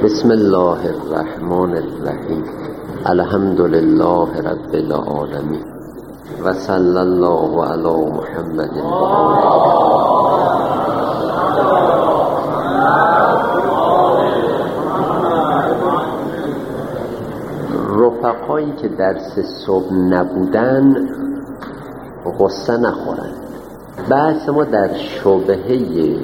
بسم الله الرحمن الرحیم. الحمد لله رب العالمین و صلی الله علی محمد و رفقایی که درس صبح نبودن غصه نخورن. بحث ما در شبهه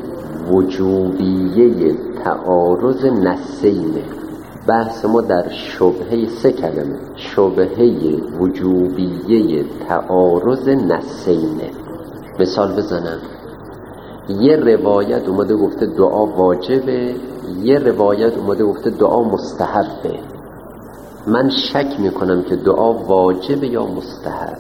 وجوبیه تعارض نصینه. بحث ما در شبهه 3 کلمه، شبهه وجوبیه تعارض نصینه. مثال بزنم، یه روایت اومده گفته دعا واجبه، یه روایت اومده گفته دعا مستحبه. من شک میکنم که دعا واجبه یا مستحب.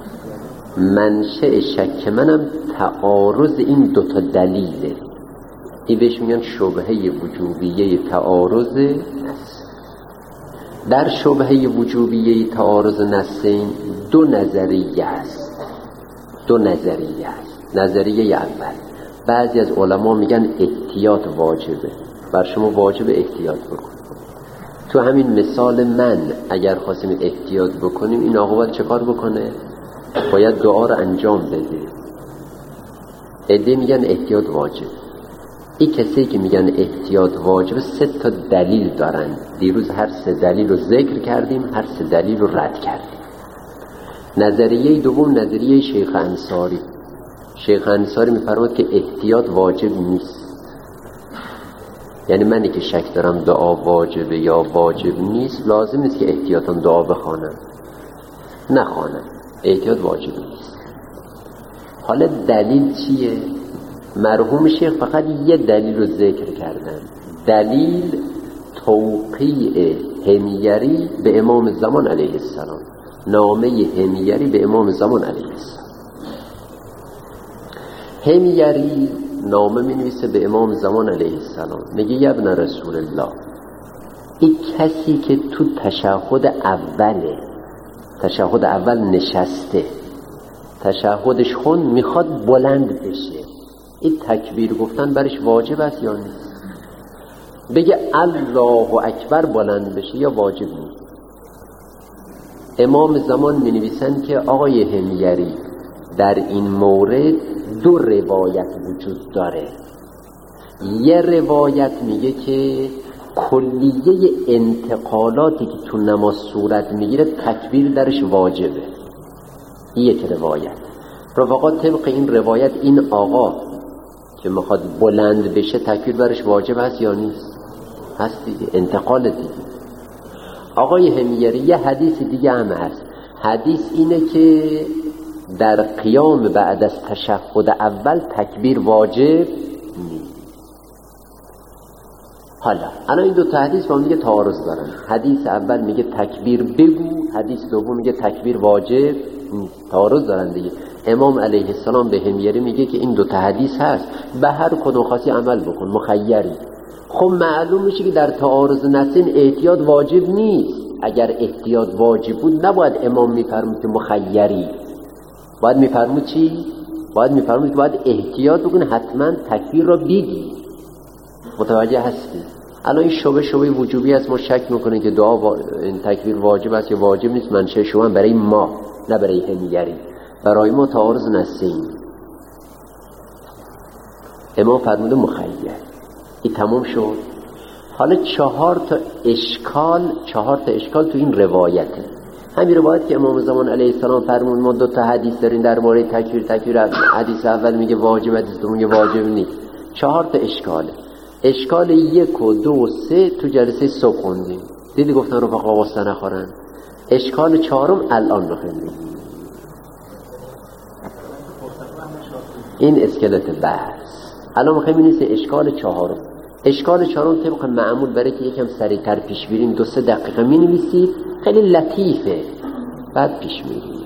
منشأ شک منم تعارض این دوتا دلیله. این بهش میگن شبهه وجوبیه تعارض نص. در شبهه وجوبیه تعارض نصین 2 نظریه است. 2 نظریه است. نظریه اول، بعضی از علما میگن احتیاط واجبه، بر شما واجب احتیاط بکن. تو همین مثال من اگر خواستیم احتیاط بکنیم، این آقا باید چه کار بکنه؟ باید دعا رو انجام بده. عده میگن احتیاط واجب. این کسی که میگن احتیاط واجب 3 تا دلیل دارن. دیروز هر 3 دلیل رو ذکر کردیم، هر 3 دلیل رو رد کردیم. نظریه دوم نظریه شیخ انصاری. شیخ انصاری میفرماد که احتیاط واجب نیست. یعنی منی که شک دارم دعا واجبه یا واجب نیست، لازم نیست که احتیاطاً دعا بخوانم، نخوانم. احتیاط واجب نیست. حالا دلیل چیه؟ مرحوم شیخ فقط یه دلیل رو ذکر کردن. دلیل توقیع حمیری به امام زمان علیه السلام. نامه حمیری به امام زمان علیه السلام. حمیری نامه می نویسه به امام زمان علیه السلام، میگه یا ابن رسول الله، این کسی که تو تشهد اول نشسته، تشهدش خون میخواد بلند بشه، این تکبیر گفتن برش واجب است یا نیست؟ بگه الله اکبر بلند بشه یا واجب نیست؟ امام زمان می نویسن که آقای حمیری در این مورد 2 روایت وجود داره. یه روایت میگه که کلیه انتقالاتی که تو نماز صورت میگیره تکبیر درش واجبه. یک روایت. رفقا طبق این روایت این آقا که میخواد بلند بشه تکبیر برش واجب هست یا نیست؟ هست دیگه، انتقال دیگه. آقای حمیری یه حدیث دیگه هم هست. حدیث اینه که در قیام بعد از تشهد اول تکبیر واجب نیست. حالا الان این 2 تا حدیث با هم دیگه تعارض دارن. حدیث اول میگه تکبیر بگو، حدیث دوم میگه تکبیر واجب نیست. تعارض دارن دیگه. امام علیه السلام به حمیری میگه که این 2 تا حدیث هست، به هر کدوم خاصی عمل بکن، مخیری. خب معلوم میشه که در تعارض نصین احتیاط واجب نیست. اگر احتیاط واجب بود نباید امام میفرمود که مخیری، باید میفرمود چی؟ باید میفرمود که باید احتیاط بکنه، حتما تکبیر را بگی. متوجه هستی؟ الان این شبه وجوبی است. ما شک میکنه که دعا این تکبیر واجب است یا واجب نیست. منشأ شما برای ما، نه برای حمیری. برای ما تعارض نصین. امام فرموده مخیر. این تمام شد. حالا 4 تا اشکال تو این روایته. همین روایت که امام زمان علیه السلام فرمود ما 2 تا حدیث داریم در مورد تکبیر. حدیث اول میگه واجب، حدیث دوم میگه واجب نیست. 4 تا اشکاله. اشکال 1 و 2 و 3 تو جلسه صبح خوندیم. دیدی گفتن رفقا واسه نخورن. اشکال 4م الان بخونیم. این اسکلت بحث. الان میخوایم این اشکال 4م. اشکال 4م طبق معمول برای که یکم سریعتر پیش بریم 2-3 دقیقه می‌نویسید، خیلی لطیفه، بعد پیش میریم.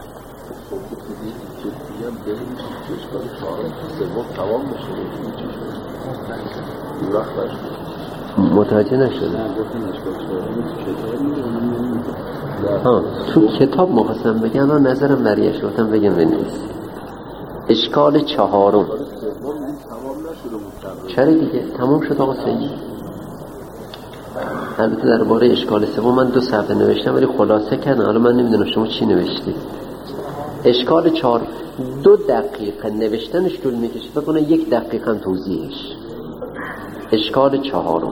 متوجه نشده؟ تو کتاب مخواستم بگم، نظرم بریش گفتم بگم بنویسید. اشکال 4م چرا دیگه تمام شد آقا سید. البته درباره اشکال سوم من 2 صفحه نوشتم ولی خلاصه کردم. حالا من نمیدونم شما چی نوشتید. اشکال 4 2 دقیقه نوشتنش طول میکشه، فکر کنم 1 دقیقه هم توضیحش. اشکال 4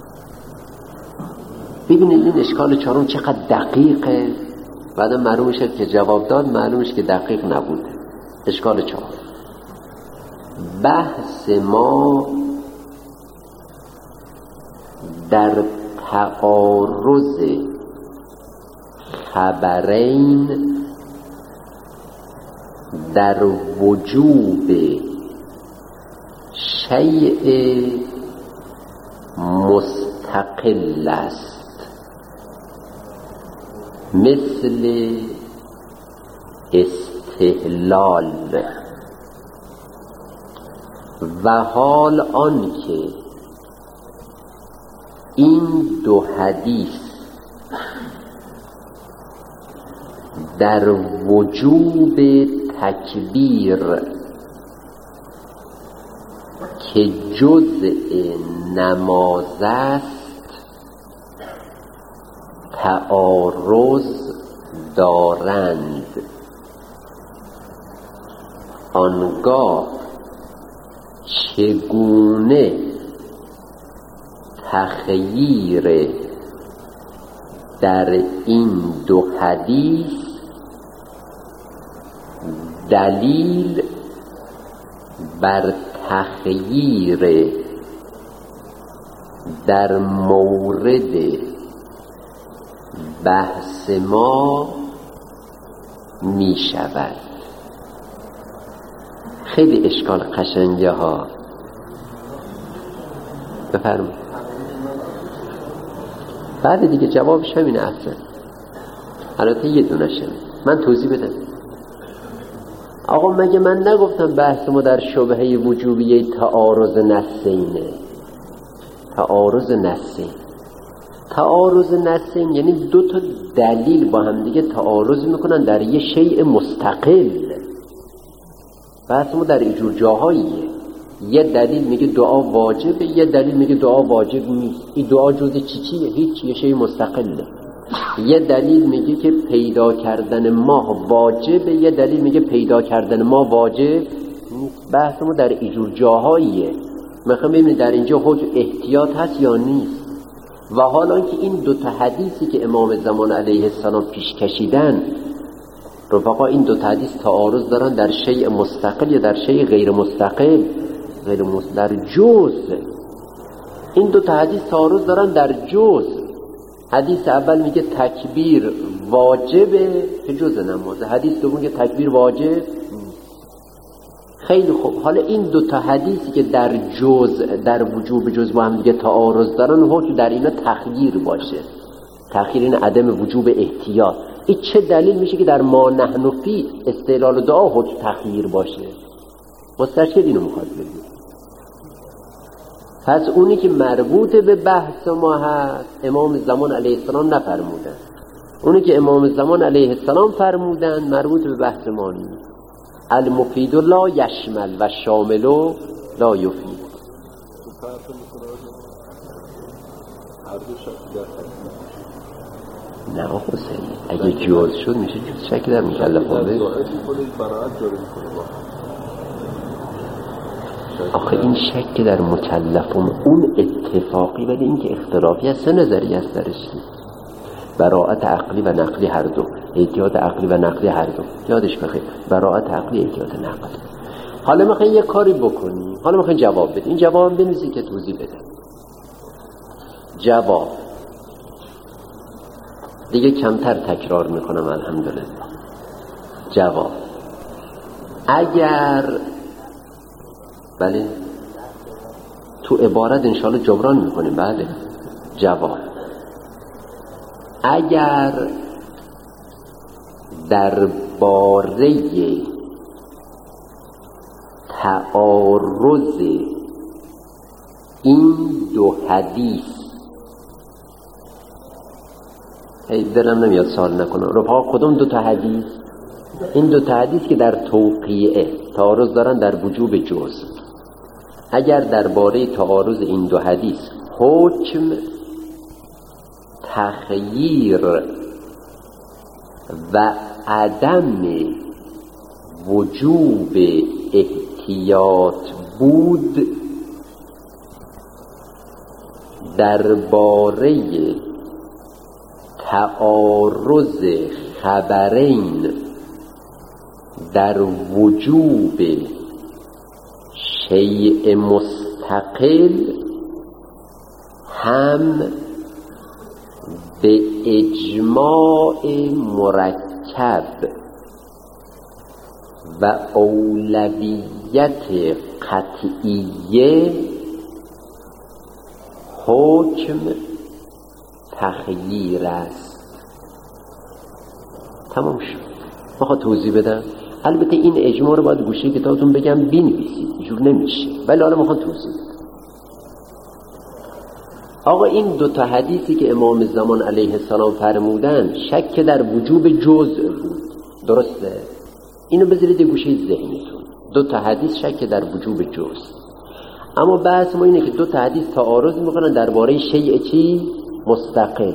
ببینید این اشکال 4 چقدر دقیقه، بعدا معلوم میشه که جواب داد، معلوم میشه که دقیق نبود. اشکال 4 بحث ما در تعارض خبرین در وجوب شیء مستقل است، مثل استحلال. و حال آن که این 2 حدیث در وجوب تکبیر که جزء نماز است تعارض دارند، آنگاه چگونه تخییر در این 2 حدیث دلیل بر تخییر در مورد بحث ما می شود. خیلی اشکال قشنگه ها. بفرمایید. بعد دیگه جوابش همینه اصلا. البته یه دونه شد. من توضیح بدم. آقا مگه من نگفتم بحث ما در شبهه وجوبیه تعارض نصینه؟ تعارض نصین، تعارض نصین یعنی 2 تا دلیل با هم دیگه تعارض میکنن در یه شیء مستقل. بحث ما در اینجور جاهاییه. یه دلیل میگه دعا واجبه، یه دلیل میگه دعا واجب نیست. این دعا جز چیه؟ هیچ، یه شیء مستقله. یه دلیل میگه که پیدا کردن ماه واجبه، یه دلیل میگه پیدا کردن ماه واجب نیست. بحث ما در اینجور جاهاییه. میخوام ببینید در اینجا حج احتیاط هست یا نیست. و حالا که این 2 تا حدیثی که امام زمان علیه السلام پیش کشیدن، رفقا این 2 تا حدیث تعارض دارن در شیء مستقل یا در شیء غیر مستقل؟ در جز. این 2 تا حدیث تعارض دارن در جز. حدیث اول میگه تکبیر واجبه که جز نمازه، حدیث دوم میگه تکبیر واجب. خیلی خوب، حالا این 2 تا حدیثی که در جز، در وجوب جز با هم دیگه تعارض دارن، حکم در اینا تخییر باشه. تخییر این عدم وجوب احتیاط. این چه دلیل میشه که در ما نحن فی استدلال دعا حکم تخییر باشه؟ مستشکل اینو میخواد بگید. پس اونی که مربوط به بحث ما هست امام زمان علیه السلام نفرمودن، اونی که امام زمان علیه السلام فرمودن مربوط به بحث ما نیست. المفید لا یشمل و شامل لا یفید. نه حسین، اگه جوز شد میشه جوز شکل در مکلفانه. آخه این شک در مکلفون اون اتفاقی، ولی این که اختلافی از 3 نظریه است درش. براءت عقلی و نقلی هر دو، احتیاط عقلی و نقلی هر دو. یادش بخیر، براءت عقلی، احتیاط نقلی. حالا میخواین یه کاری بکنی، حالا میخواین جواب بدین. این جواب بنویسید که توضیح بده. جواب دیگه کمتر تکرار میکنم الحمدلله. جواب اگر بله تو عبارت انشاءالله جبران میکنیم. بله جواب اگر در باره تعارض این 2 حدیث دلم نمیاد سوال نکنم رفقا کدوم 2 تا حدیث؟ این 2 تا حدیث که در توقیعه تعارض دارن در وجوب جز. اگر درباره تعارض این 2 حدیث حکم تخییر و عدم وجوب احتیاط بود درباره تعارض خبرین در وجوب شیء مستقل هم به اجماع مرکب و اولویت قطعیه حکم تخییر است. تمام شد. میخواد توضیح بدم؟ البته این اجماع رو باید گوشه کتابتون بگم بنویسید، اینجور نمیشه، ولی حالا میخواد توضیح بدم. آقا این دو تا حدیثی که امام زمان علیه السلام فرمودن شک در وجوب جزء بود، درسته؟ اینو بذارید گوشه ذهنتون. دو تا حدیث شک در وجوب جزء، اما بحث ما اینه که دو تا حدیث تعارض میکنن درباره شیء چی؟ مستقل.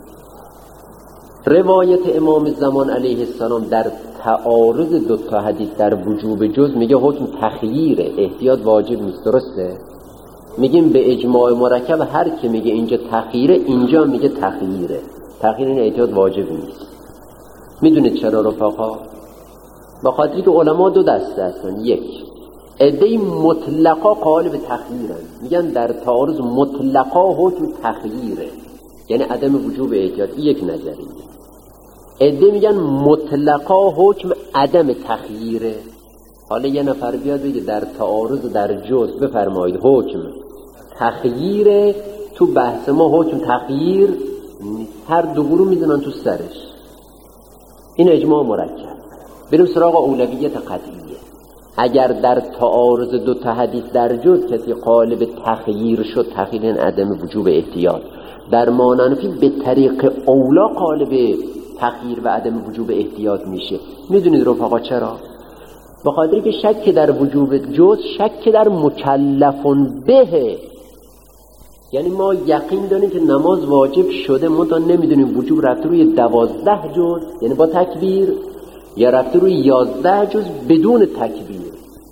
روایت امام زمان علیه السلام در تعارض دو تا حدیث در وجوب جزء میگه حکم تخییره، احتیاط واجب نیست، درسته؟ میگیم به اجماع مرکب هر کی میگه اینجا تخییره اینجا میگه تخییره، تخییر این احتیاط واجب نیست. میدونید چرا رفقا؟ با خاطری که علما دو دسته هستن. یک عده مطلقا قائل به تخییرن، میگن در تعارض مطلقا حکم تخییره، یعنی عدم وجوب احتیاط. این یک نظریه. عده میگن مطلقا حکم عدم تخییره. حالا یه نفر بیاد بگه در تعارض در جزء بفرمایید حکم تخییره، تو بحث ما حکم تخییر هر دو گروه میزنن تو سرش. این اجماع مرکب. بریم سراغ اولویت قطعیه. اگر در تعارض دو تا حدیث در جزء کسی قائل به تخییر شد، تخییر این عدم وجوب احتیاط، در ماننفی به طریق اولا قائل به تخییر و عدم وجوب احتیاط میشه. میدونید رفقا چرا؟ به خاطری که شک در وجوب جزء شک در مکلفون به، یعنی ما یقین داریم که نماز واجب شده، منتها نمیدونیم وجوب رفته روی 12 جز یعنی با تکبیر یا رفته روی 11 جز بدون تکبیر.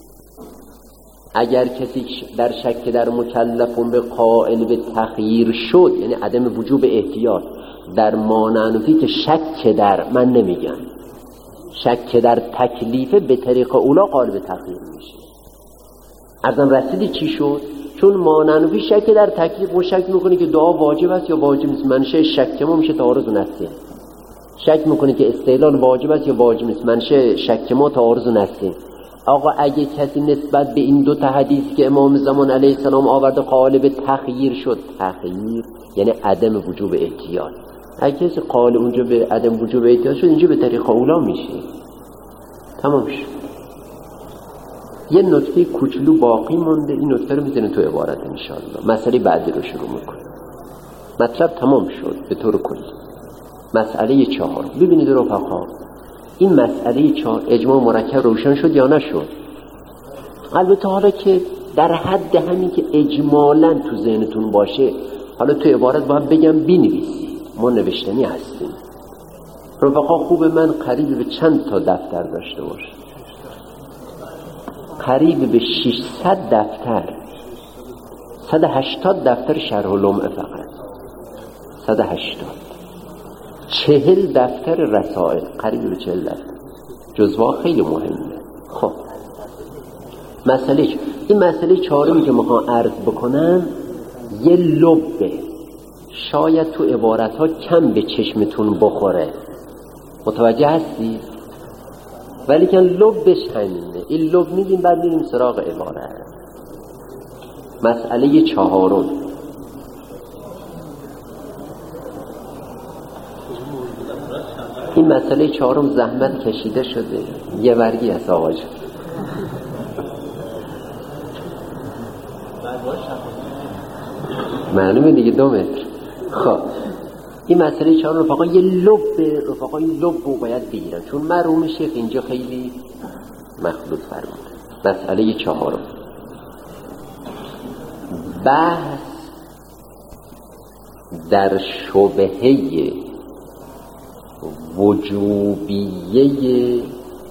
اگر کسی در شک در مکلفون به قائل به تخییر شد، یعنی عدم وجوب احتیاط، در مانعنفی که شک در، من نمیگم شک در تکلیفه، به طریق اولا قائل به تخییر میشه. ازم رسیدی چی شد؟ چون مانعنفی شک در تکلیف و شک میکنه که دعا واجب است یا واجب نیست، منشه شک ما میشه تعارض و نسیه. شک میکنه که استدلال واجب است یا واجب نیست، منشه شک ما تعارض و نسیه. آقا اگه کسی نسبت به این دو تا حدیث که امام زمان علیه السلام آورده قائل به تخییر شد، تخییر یعنی عدم وجوب احتیاط، اگه کسی قائل اونجا به عدم وجوب احتیاط شد، اینجا به طریق اولا میشه. تمام شد. یه نکته کوچولو باقی مونده، این نکته رو میذاریم تو عبارت انشاءالله. مسئله بعدی رو شروع میکنیم. مطلب تمام شد به طور کلی. مسئله 4. ببینید رفقا، این مسئله 4 اجماع مرکب روشن شد یا نشد؟ البته حالا که در حد همین که اجمالاً تو ذهنتون باشه، حالا تو عبارت باید بگم بنویسید، ما نوشتنی هستیم. رفقا خوب من قریب به چند تا دفتر داشته باشه؟ قریب به 600 دفتر، 180 دفتر شرح لمعه، فقط 180، 40 دفتر رسائل، قریب به 40 دفتر. جزوه خیلی مهمه. خب مسئله این مسئله 4 که میخوام عرض بکنم یه لبه، شاید تو عبارت ها کم به چشمتون بخوره، متوجه هستی؟ ولی که لبش همینه. این لب میدیم بعد میریم سراغ عبارت. مسئله 4. این مسئله 4 زحمت کشیده شده، یه ورگی از آقا جان. معلومه دیگه 2 متر. خب این مسئله 4 رفقا یه لب، رفقا این لب رو باید بگیرن، چون مرحوم شیخ اینجا خیلی مخلوط فرمود. مسئله 4 بحث در شبهه وجوبیه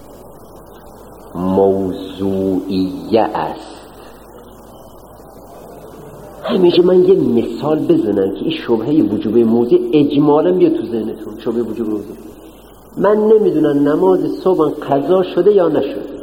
موضوعیه است. همیشه من یه مثال بزنم که این شبهه وجوبیه موضوع اجمالا بیاد تو ذهنتون. شبهه وجوبیه موضوع، من نمیدونم نماز صبح قضا شده یا نشده،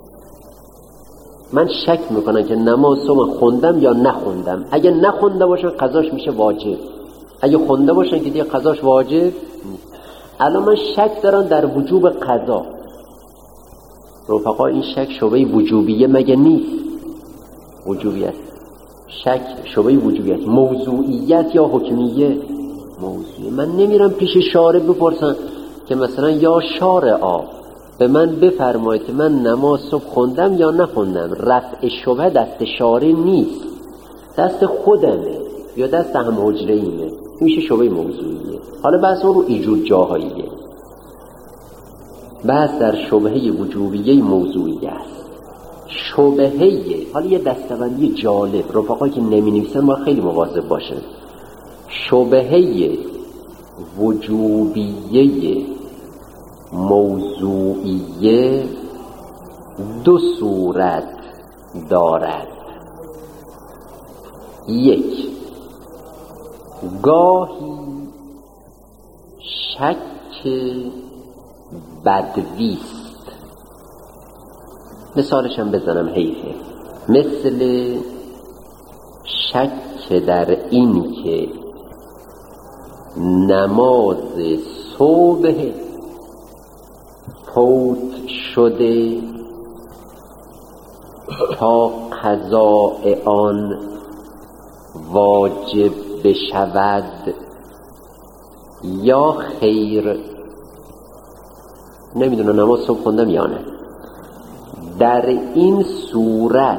من شک میکنم که نماز صبح خوندم یا نخوندم. اگه نخونده باشم قضاش میشه واجب، اگه خونده باشن که دیگه قضاش واجب نیست. الان من شک دارم در وجوب قضا. رفقا این شک شبهه وجوبیه مگه نیست؟ وجوبیت. شک شبهه وجوبیت. موضوعیت یا حکمیه؟ موضوعیه. من نمیرم پیش شارع بپرسم که مثلا یا شارعا به من بفرمایید که من نماز صبح خوندم یا نخوندم. رفع شبهه دست شارع نیست، دست خودمه یا دست هم حجره‌ایمه. میشه شبهه موضوعیه. حالا بحث رو ایجور جاهاییه. بحث در شبهه وجوبیه موضوعیه است. شبهه، حالا یه دستبندی جالب، رفقایی که نمی نویسن باید خیلی مواظب باشن. شبهه وجوبیه موضوعیه دو صورت دارد. یک، گاهی شک بدویست. مثالش هم بزنم حیفه، مثل شک در این که نماز صبح فوت شده تا قضاء آن واجب بشود یا خیر. نمیدونم نماز صبح خوندم یا نه. در این صورت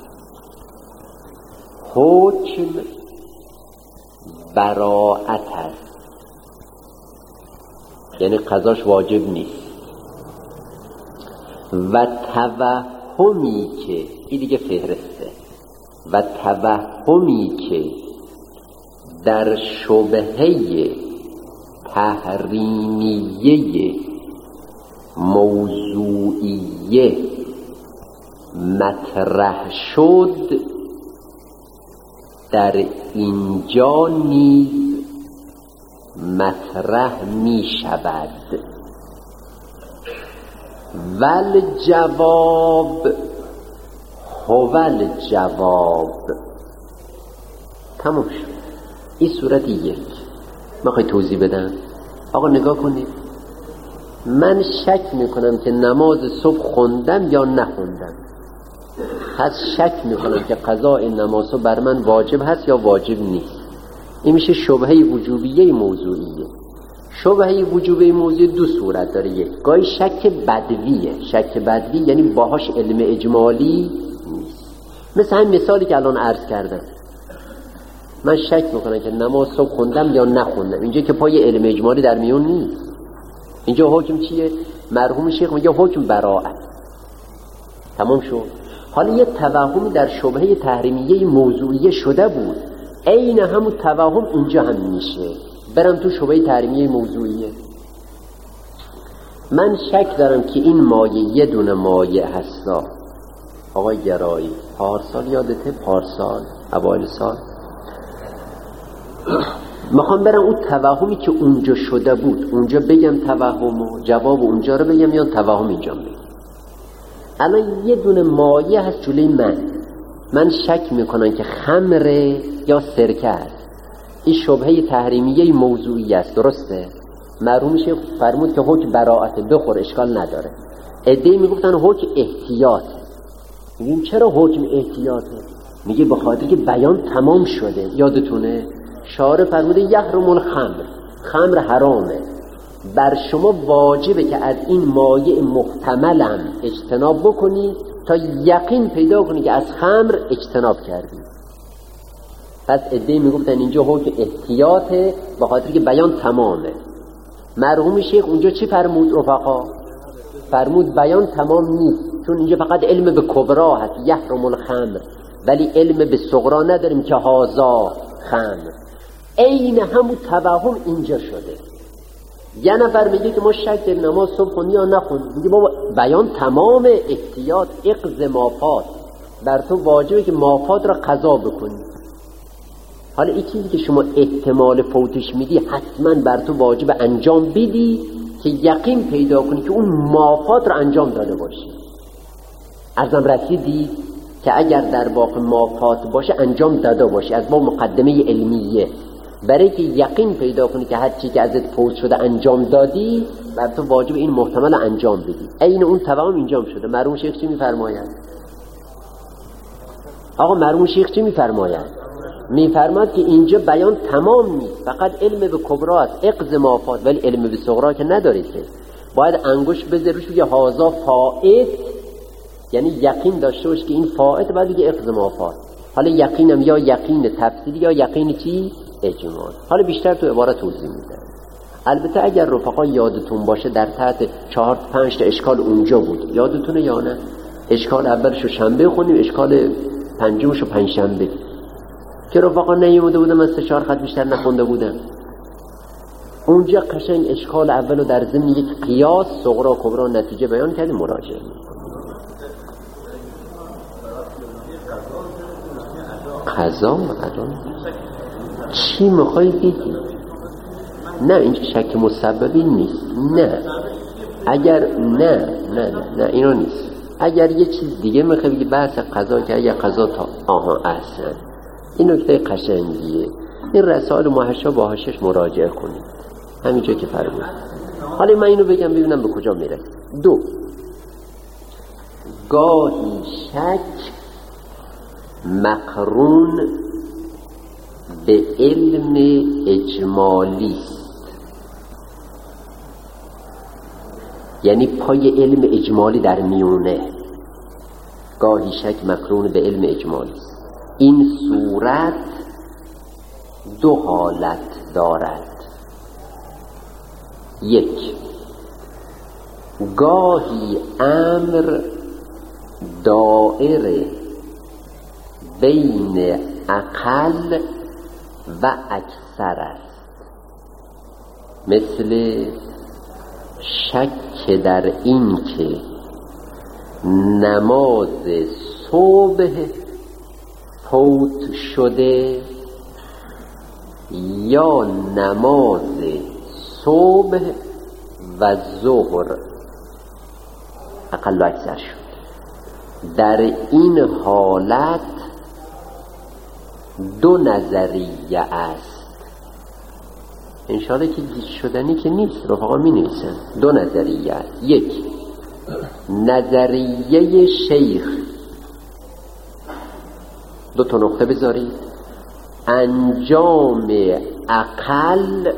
حکم براءت است، یعنی قضاش واجب نیست. و توهمی که این دیگه فهرسته، و توهمی که در شبهه تحریمیه موضوعیه مطرح شد، در اینجا نیز مطرح می شود. ول جواب هول جواب. تمام شد. این صورت یک. میخوای توضیح بدم؟ آقا نگاه کنید، من شک میکنم که نماز صبح خوندم یا نخوندم، پس شک میکنم که قضاء نماز بر من واجب هست یا واجب نیست. این میشه شبهه وجوبیه موضوعیه. شبهه وجوبیه موضوعی دو صورت داره. یک، گاهی شک بدویه. شک بدوی یعنی باهاش علم اجمالی نیست. مثل همین مثالی که الان عرض کردم، من شک میکنم که نماز صبح خوندم یا نخوندم. اینجا که پای علم اجمالی در میون نیست. اینجا حکم چیه؟ مرحوم شیخ میگه حکم براءت. تمام شد. حالا یه توهمی در شبهه تحریمیه موضوعیه شده بود، عین همون توهم اینجا هم میشه. برم تو شبهه تحریمیه موضوعیه. من شک دارم که این مایه یه دونه مایه هستا. آقای گرایی پارسال یادته؟ پارسال اوایل سال میخوام برم اون توهمی که اونجا شده بود اونجا بگم توهمو، جواب اونجا رو بگم یا توهم اینجا بگم. الان یه دونه مایه هست جلوی من شک میکنم که خمره یا سرکه است. این شبهه تحریمیه موضوعی است، درسته؟ مرحوم شیخ فرمود که حکم براءت، بخور اشکال نداره. عده‌ای میگفتن حکم احتیاط. میگیم چرا حکم احتیاطه؟ میگه به خاطر که بیان تمام شده. یادتونه شارع فرموده یحرم الخمر، خمر حرامه، بر شما واجبه که از این مایع محتملم اجتناب بکنی تا یقین پیدا کنی که از خمر اجتناب کردی. پس عده‌ای میگفتن اینجا حکم احتیاطه به خاطر که بیان تمامه. مرحوم شیخ اونجا چی فرمود رفقا؟ فرمود بیان تمام نیست، چون اینجا فقط علم به کبرا هست یحرم الخمر، ولی علم به صغرا نداریم که هازا خمر. عین همون توهم اینجا شده. یه نفر میگه که ما شک داریم نماز صبح خوندی یا نخوندی، میگه بابا بیان تمام احتیاط اقض مافات، بر تو واجبه که مافات را قضا بکنی. حالا این چیزی که شما احتمال فوتش میدی حتما بر تو واجب انجام بدی که یقین پیدا کنی که اون مافات را انجام داده باشی. ازم رسیدی که اگر در واقع مافات باشه انجام داده باشی از با مقدمه علمیه، برای که یقین پیدا کنی که هر چی که ازت فوت شده انجام دادی، بر تو واجب این محتمل انجام بدی. عین اون توهم اینجام شده. مرحوم شیخ چی میفرماید؟ آقا مرحوم شیخ چی میفرماید؟ میفرماید که اینجا بیان تمام نیست، فقط علم به کبرات اقض مافات، ولی علم به صغرا که ندارید که باید انگوش بذاری روش بگه هازا فائت، یعنی یقین داشته باش که این فائت، بعد بگه اقض مافات. حالا یقینم یا یقین تفصیلی یا یقین چی؟ اجمال. حالا بیشتر تو عبارت توضیح میدم. البته اگر رفقا یادتون باشه در تحت 4-5 تا اشکال اونجا بود، یادتونه یا نه؟ اشکال اولشو شنبه خوندیم، اشکال پنجمشو پنجشنبه که رفقا نیومده بودم، من 3-4 خط بیشتر نخونده بودم. اونجا قشنگ اشکال اولو در ضمن یک قیاس صغرا کبرا نتیجه بیان کردیم، مراجعه قضا الان چی میخوای بگی؟ نه اینجا شک مسببی نیست. نه اگر نه اینا نیست. اگر یه چیز دیگه میخوای بگی بحث قضا که اگر قضا تا احسن، این نکته قشنگیه. این رسائل محشا با حاشیه‌اش مراجعه کنید همینجا که فرمود. حالا من اینو بگم ببینم به کجا میره. 2 گاهی شک مقرون به علم اجمالی است، یعنی پای علم اجمالی در میونه. گاهی شک مقرون به علم اجمالی است. این صورت 2 حالت دارد. 1 گاهی امر دائره بین اقل و اکثر است، مثل شک در این که نماز صبح فوت شده یا نماز صبح و ظهر اقل و اکثر شد. در این حالت 2 نظریه است. انشاءالله که گیج شدنی که نیست، رفقا می نویسن. 2 نظریه است. 1 نظریه شیخ، 2 تا نقطه بذارید. انجام اقل،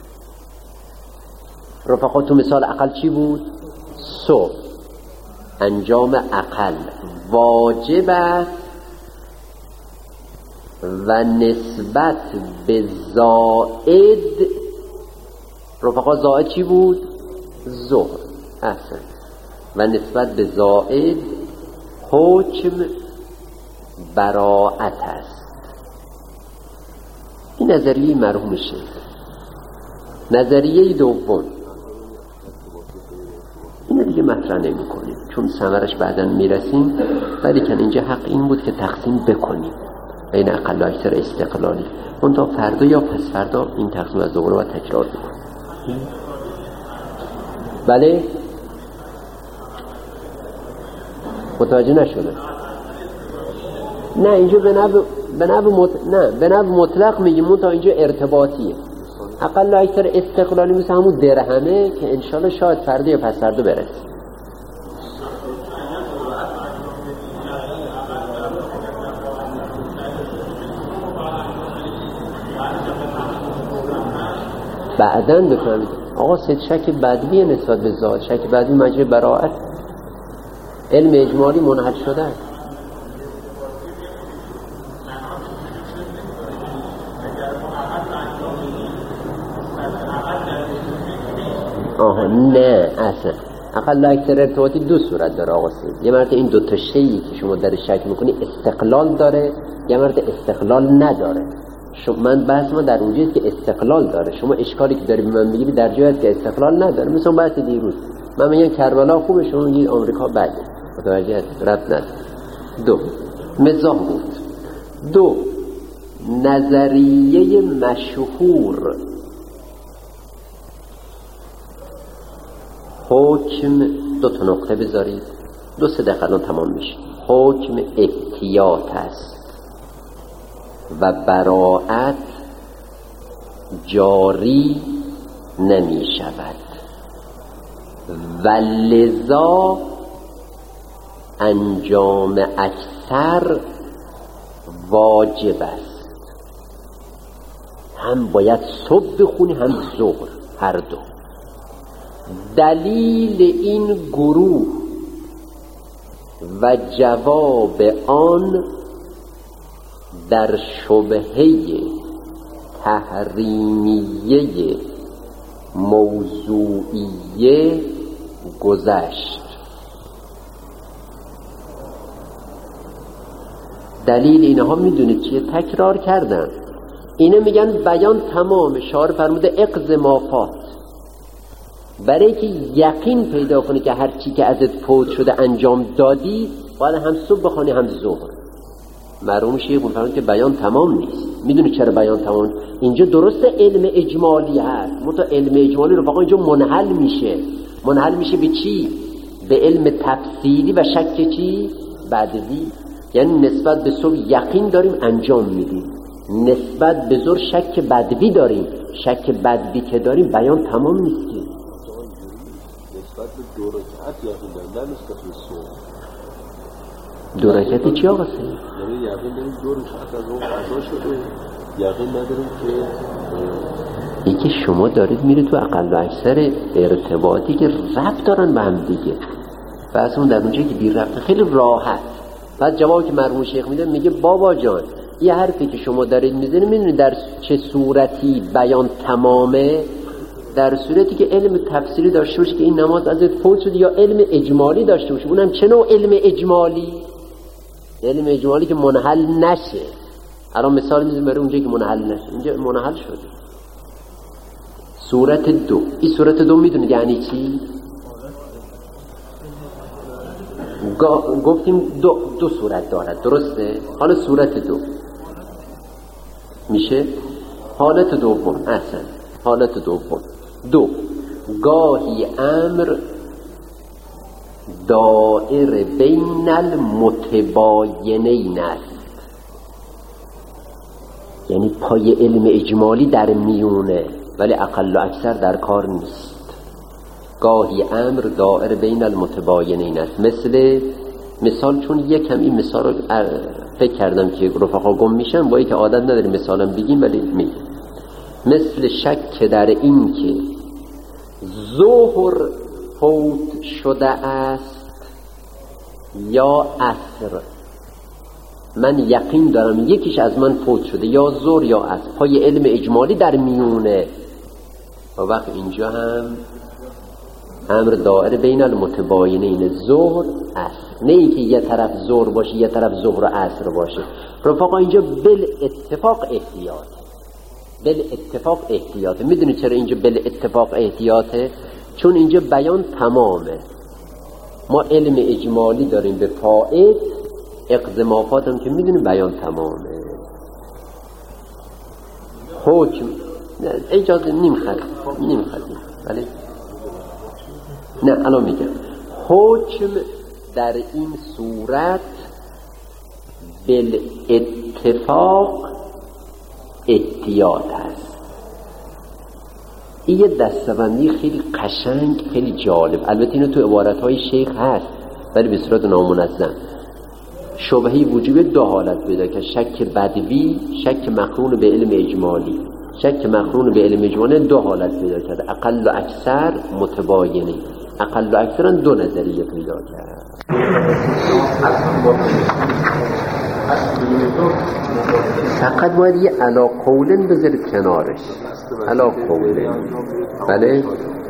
رفقا تو مثال اقل چی بود؟ صبح. انجام اقل واجب است و نسبت به زائد، رفقا زائد چی بود؟ ظهر. احسن. و نسبت به زائد حکم براءت است. این نظریه مرحوم شیخ. نظریه دوم این دیگه مطرح نمی کنیم چون ثمرش بعداً میرسیم، ولی که اینجا حق این بود که تقسیم بکنیم بین اقل و اکثر استقلالی. اون تا فردا یا پس فردا این تقسیم از دوباره باید تکرار بکنیم. بله متوجه نشده؟ نه اینجا به نوع مطلق میگیم، تا اینجا ارتباطیه. اقل و اکثر استقلالی مثل همون درهمه که انشالله شاید فردا یا پس فردا برسه. بعداً بفهمید آقا سید شک بدویه نسبت به ذات، شک بدوی مجرد براءت، علم اجمالی منحل شده. نه اصلا اقل اکثر ارتباطی 2 صورت داره آقا سید. یه مرتبه این 2 تا شیئی که شما در شک میکنی استقلال داره، یه مرتبه استقلال نداره. من بحث ما در اونجاست که استقلال داره. شما اشکالی که داری به من میگی در جایی است که استقلال نداره. مثلا بحث دیروز من میگم کربلا خوبه، شما میگید آمریکا بده. متوجه هست؟ رد نداره. دو مزاح بود. دو نظریه مشهور حکم، دو تا نقطه بذارید، 2-3 دقیقه الان تمام میشه. حکم احتیاط است و براءت جاری نمی شود و لذا انجام اکثر واجب است. هم باید صبح بخونی هم ظهر، هر دو. دلیل این گروه و جواب آن در شبهه تحریمیه موضوعیه گذشت. دلیل اینها میدونید چیه؟ تکرار کردن. اینه میگن بیان تمام. شعار فرموده اقض ما فات. برای که یقین پیدا کنی که هر چی که ازت فوت شده انجام دادی، باید هم صبح بخونی هم ظهر. مرحوم شیخ فرمود که بیان تمام نیست. میدونی چرا بیان تمام؟ اینجا درست علم اجمالی هست، منتها علم اجمالی رو فقط اینجا منحل میشه به چی؟ به علم تفصیلی و شک چی؟ بدوی. یعنی نسبت به صبح یقین داریم انجام میدیم، نسبت به ظهر شک بدوی داریم. شک بدوی که داریم بیان تمام نیست. دو رکعت یقین داریم، نه نسبت به صبح. دو رکعت چی آقا سید؟ یعنی یقین داریم 2 رکعت از اون قضا شده، یقین نداریم که این که شما دارید میره تو اقل و اکثر ارتباطی که ربط دارن به هم دیگه. بحث اون در اونجایی که بی ربط خیلی راحت. بعد جوابی که مرحوم شیخ میده میگه بابا جان این حرفی که شما دارید میزنید میدونید در چه صورتی بیان تمامه؟ در صورتی که علم تفسیری داشته باشه که این نماز ازت فوت شده، یا علم اجمالی داشته باشه. اونم چه نوع علم اجمالی؟ علم اجمالی که منحل نشه. الان مثال میزنم برای اونجایی که منحل نشه. اینجا منحل شده. صورت دو. این صورت دو میدونید یعنی چی؟ گفتیم دو صورت دارد، درسته؟ حالا صورت دو میشه حالت دوم. اصلا حالت دوم. دو، گاهی امر دائر بین المتباینین است، یعنی پای علم اجمالی در میونه ولی اقل و اکثر در کار نیست. گاهی امر دائر بین المتباینین است. مثال چون یکم این مثال رو فکر کردم که رفقا گم میشن، با که عادت نداریم مثالم بگیم ولی میگیم. مثل شک در این که ظهر فوت شده است یا عصر. من یقین دارم یکیش از من فوت شده، یا ظهر یا عصر، پای علم اجمالی در میونه. و وقت اینجا هم امر دائر بین المتباینین ظهر عصر، نه اینکه یه طرف ظهر باشه یه طرف ظهر و عصر باشه. رفقا اینجا بالاتفاق احتیاطه. میدونی چرا اینجا بالاتفاق احتیاطه؟ چون اینجا بیان تمامه. ما علم اجمالی داریم به فائد، اقضمافات هم که میدونیم بیان تمامه. حکم اجازه نمیخواد ولی نه الان میگم حکم در این صورت بالاتفاق احتیاط هست. این یه دستبندی خیلی قشنگ، خیلی جالب. البته اینو تو عبارتهای شیخ هست ولی به صورت نامنظم. شبهه وجوبی دو حالت پیدا کرد: شک بدوی، شک مقرون به علم اجمالی. شک مقرون به علم اجمالی دو حالت پیدا کرد: اقل و اکثر متباینه. اقل و اکثرن دو نظریه پیدا کرد. فقط باید یه علا قولن بذارید کنارش. علا قولن. بله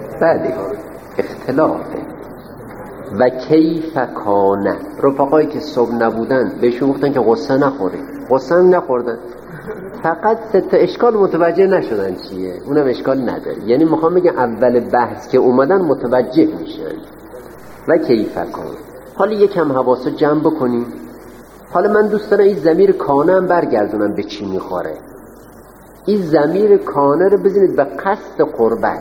اختلافه. و کیف کانه. رفقایی که صبح نبودن بهشون گفتن که غصه نخورید، غصه هم نخوردن. فقط 3 اشکال متوجه نشدن چیه، اونم اشکال نداره. یعنی میخوام بگم اول بحث که اومدن متوجه میشن. و کیف کن. حالا یکم حواسو جمع بکنیم. حالا من دوست دارم این ضمیر کانه هم برگردونم به چی میخوره. این ضمیر کانه رو بزنید به قصد قربت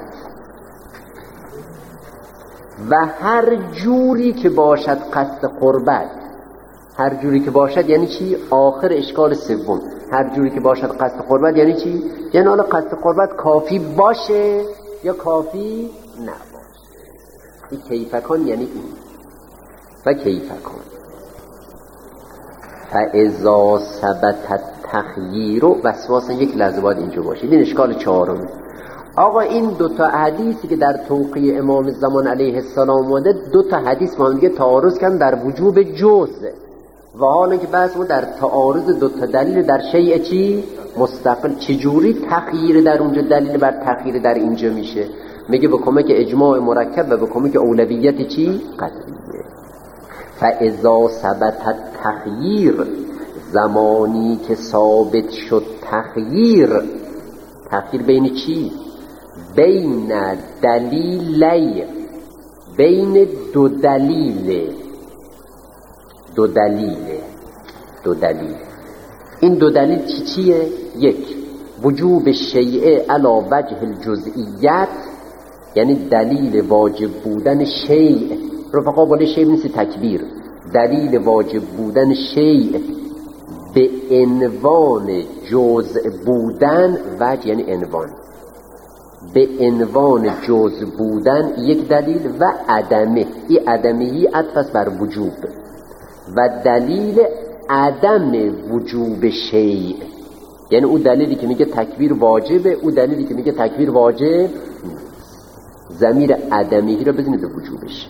و هر جوری که باشد قصد قربت. هر جوری که باشد یعنی چی؟ آخر اشکال سوم. هر جوری که باشد قصد قربت یعنی چی؟ یعنی حالا قصد قربت کافی باشه یا کافی نباشه. این کیفکان یعنی این. و کیفکان فاذا ثبت التخییر و وسواس. یک لحظه باید اینجا باشید. این اشکال 4. آقا این 2 حدیثی که در توقیع امام زمان علیه السلام اومده، 2 حدیث ما دیگه تعارض کردن در وجوب جزء و حالا که بحث ما در تعارض 2 دلیل در شیء چی؟ مستقل. چجوری تخییر در اونجا دلیل بر تخییر در اینجا میشه؟ میگه به کمک اجماع مرکب و به کمک اولویت چی؟ قطعیه. فاذا ثبت التخییر، زمانی که ثابت شد تخییر. تخییر بین چی؟ بین دلیلی، بین 2 دلیل. 2 دلیل. این 2 دلیل چیه؟ 1 وجوب شیء علی وجه الجزئیت، یعنی دلیل واجب بودن شیء. رفقا بالا شیء نیست تکبیر. دلیل واجب بودن شیء به عنوان جزء بودن. وجه یعنی عنوان. به عنوان جزء بودن 1 دلیل و عدمه. این عدمهی عطف بر وجوب. و دلیل عدم وجوب شیء، یعنی او دلیلی که میگه تکبیر واجبه، او دلیلی که میگه تکبیر واجب. ضمیر عدمهی رو بزنید به وجوبش.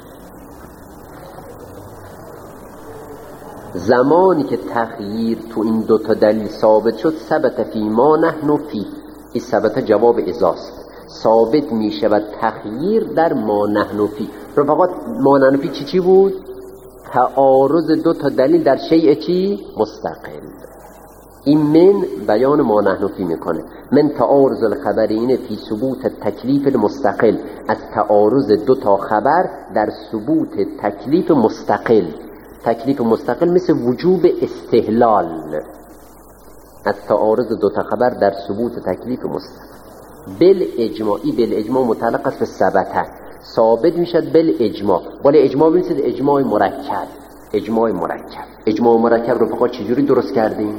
زمانی که تخییر تو این 2 دلیل ثابت شد، ثبت فی ما نحن فی. این ثبت جواب ازاست. ثابت می شود تخییر در ما نحن فی. رفقات ما نحن فی چی بود؟ تعارض 2 دلیل در شیء چی؟ مستقل. این من بیان ما نحن فی میکنه. من تعارض الخبرین فی ثبوت تکلیف المستقل. از تعارض 2 خبر در ثبوت تکلیف مستقل. تکلیف مستقل مثل وجوب استحلال. از تعارض 2 خبر در ثبوت تکلیف مستقل. بالاجماعی، بالاجماع متعلق است به ثبته. ثابت میشد بالاجماع. ولی اجماع بنویسید اجماع مرکب. اجماع مرکب رو فقط چجوری درست کردیم؟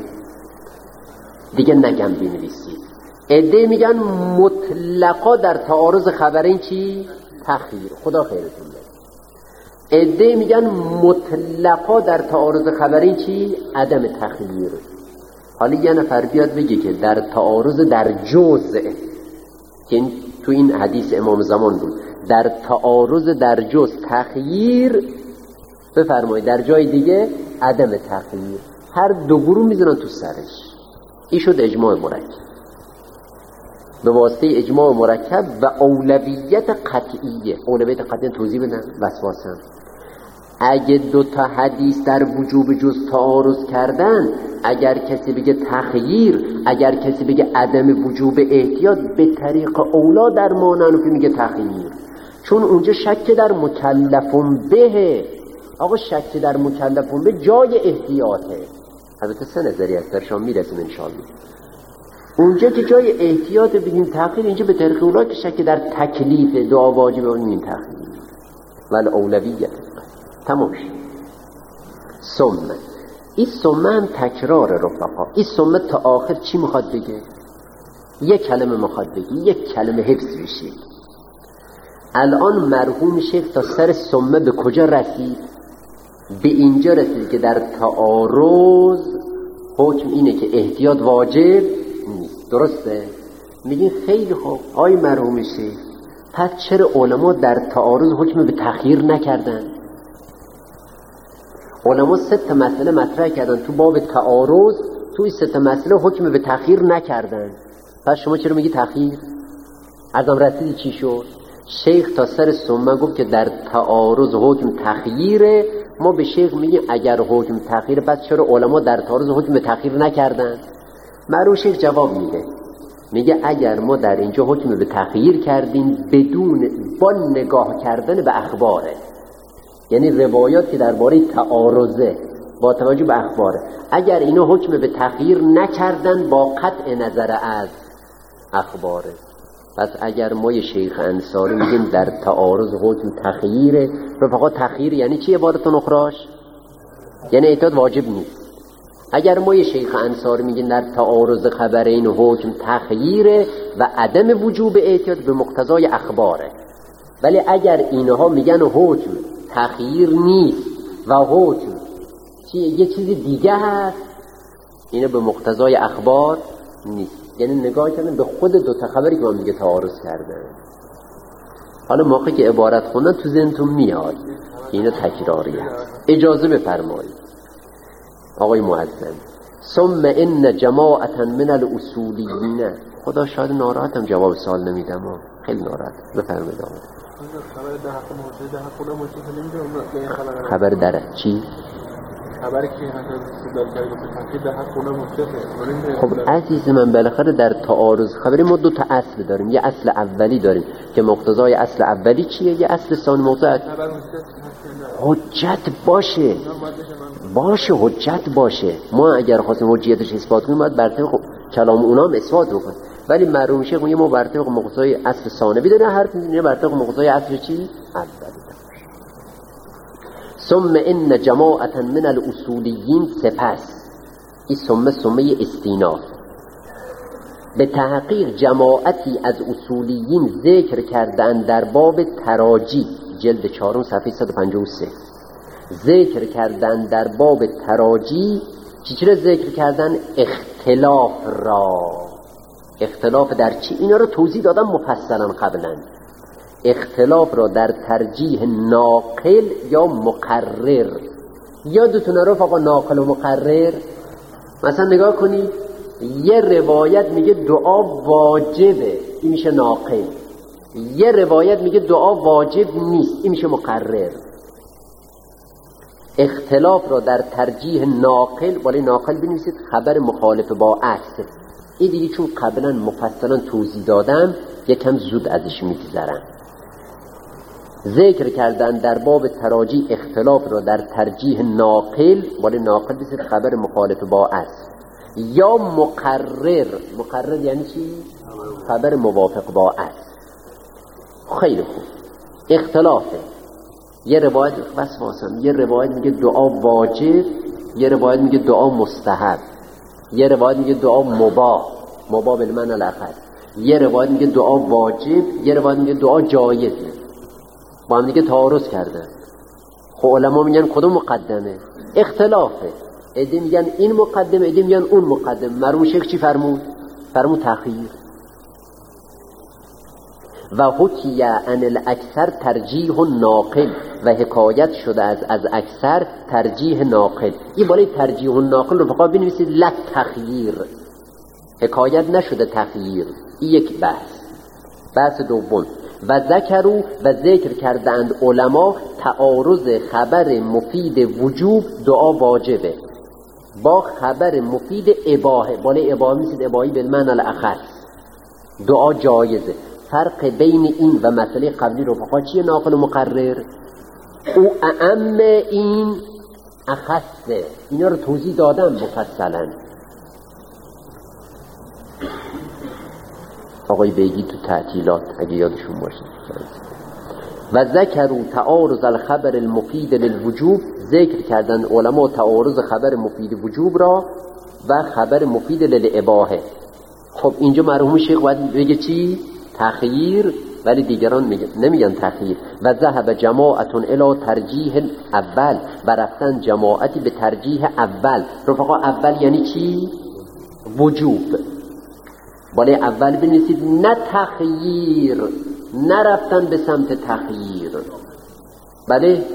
دیگه نگم بنویسید. عده میگن مطلقا در تعارض خبرین چی؟ تخییر. خدا خیرتون بده. عده میگن مطلقا در تعارض خبرین چی؟ عدم تخییر. حالا یه نفر بیاد بگه که در تعارض در جزء، که تو این حدیث امام زمان بود، در تعارض در جزء تخییر بفرمایید، در جای دیگه عدم تخییر. هر 2 گروه میزنن تو سرش. این شد اجماع مرکب. به واسطه اجماع مرکب و اولویت قطعیه. اولویت قطعیه توضیح بدن وسواسم. اگه 2 حدیث در وجوب جز تعارض کردن، اگر کسی بگه تخییر، اگر کسی بگه عدم وجوب احتیاط، به طریق اولا در ما نحن فی میگه تخییر. چون اونجا شک در مکلفون به. آقا شک در مکلفون به جای احتیاطه. البته 3 نظریه است، در شام میرسیم انشاءالله. اونجا که جای احتیاط بگیم تخییر، اینجا به طریق اولا که شک در تکلیف دعا واجبه اون این تخییر. ولی اولویت تمام شد. ثم این ثم هم تکرار رفقا. این ثم تا آخر چی میخواد بگه؟ 1 کلمه میخواد بگه، 1 کلمه حفظ بشید. الان مرحوم شیخ تا سر ثم به کجا رسید؟ به اینجا رسید که در تعارض حکم اینه که احتیاط واجب نیست. درسته؟ میگین خیلی خوب آی مرحوم شیخ، پس چرا علما در تعارض حکم به تخییر نکردن؟ علما 3 مسئله مطرح کردن تو باب تعارض، توی 3 مسئله حکم به تخییر نکردن. پس شما چرا میگی تخییر؟ ازم رسیدی چی شد؟ شیخ تا سر ثم گفت که در تعارض حکم تخییره. ما به شیخ میگیم اگر حکم تخییره، پس چرا علما در تعارض حکم به تخییر نکردن؟ مروشیخ جواب میگه اگر ما در اینجا حکم به تغییر کردیم بدون با نگاه کردن به اخباره، یعنی روایات که درباره تعارضه با توجه به اخباره، اگر اینا حکم به تغییر نکردن با قطع نظر از اخباره، پس اگر ما شیخ انصاری میگیم در تعارض حکم تغییره، رفقا تغییر یعنی چی عبارت اخراش؟ یعنی اعتیاد واجب نیست. اگر ما شیخ انصاری میگیم در تعارض خبرین حکم تغییره و عدم وجوب اعتیاد به مقتضای اخباره، ولی اگر اینها میگن حکم تغییر نیست و حکم یه چیز دیگه هست، اینا به مقتضای اخبار نیست. یعنی نگاه کردن به خود دوتا خبری که ما میگه تعارض کردن. حالا موقعی که عبارت خوندن تو ذهنتون میاد که اینا تکراری هست. اجازه بفرمایید آقای معظم. ثم ان جماعة من الاصولیین. خدا شاید ناراحتم جواب سوال نمیدم، خیلی ناراحت. بفرمایید آقا. خبر در چی؟ خبری که خب عزیز من بالاخره در تعارض خبری ما دو تا اصل داریم. یه اصل اولی داریم که مقتضای اصل اولی چیه، یه اصل ثانی مقتضای حجت باشه حجت باشه. ما اگر خواستیم حجیتش اثبات کنیم باید بر طبق کلام اونا هم اثبات بکنیم، ولی مرحوم شیخ میگه ما بر طبق مقتضای اصل ثانوی داریم حرف میزنیم، بر طبق مقتضای اصل چی اولی. ثم ان جماعة من الاصولیین، سپس این ثمه استیناف، به تحقیق جماعتی از اصولیین ذکر کردن در باب تراجی، جلد 4 صفحه 153، ذکر کردن در باب تراجی. چی ذکر کردن؟ اختلاف را. اختلاف در چی؟ اینا رو توضیح دادم مفصلا قبلا. اختلاف را در ترجیح ناقل یا مقرر. یادتونه رفقا ناقل و مقرر؟ مثلا نگاه کنید یه روایت میگه دعا واجبه، این میشه ناقل. یه روایت میگه دعا واجب نیست، این میشه مقرر. اختلاف را در ترجیح ناقل، ولی ناقل بنویسید خبر مخالف با اصل. این دیگه چون قبلا مفصلا توضیح دادم یکم زود ازش میگذرم. ذکر کردن در باب تراجی اختلاف را در ترجیح ناقل، ولی ناقل بسید خبر مخالف با اصل، یا مقرر. مقرر یعنی چی؟ خبر موافق با اصل. خیلی خوب. اختلافه. یه روایت یه روایت میگه دعا واجب، یه روایت میگه دعا مستحب، یه روایت میگه دعا مباح بالمعنی الاخر، یه روایت میگه دعا واجب، یه روایت میگه دعا جایزه. با هم دیگه تعارض کردن. خب علما میگن کدوم مقدمه؟ اختلافه. عده میگن این مقدمه، عده میگن اون مقدمه. مرحوم شیخ چی فرمود تخییر. و حکی عن الاکثر ترجیح ناقل، و حکایت شده از اکثر ترجیح ناقل. این بالای ترجیح ناقل رو بخواه بنویسید لک تخییر، حکایت نشده تخییر. این یک بحث دوم. و ذکروا، و ذکر کردند علما تعارض خبر مفید وجوب دعا واجبه با خبر مفید اباحه. بالای اباحه میسید اباحی بالمعنی الاخص، دعا جایزه. فرق بین این و مسئله قبلی رفقا چیه؟ ناقل و مقرر. او اعم، این اخصه. اینا رو توضیح دادم مفصلا. آقای بیگی تو تعطیلات اگه یادشون باشه. و ذکروا تعارض الخبر المفید للوجوب، ذکر کردن علما تعارض خبر مفید وجوب را و خبر مفید للاباحه. خب اینجا مرحوم شیخ باید بگه چی؟ تخییر، ولی دیگران نمیگن تخییر. و ذهب جماعت الی ترجیح اول، و رفتن جماعتی به ترجیح اول. رفقا اول یعنی چی؟ وجوب. بالای اول بنویسید نه تخییر، نرفتن به سمت تخییر. بله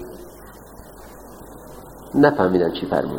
نفهمیدن چی فرمود.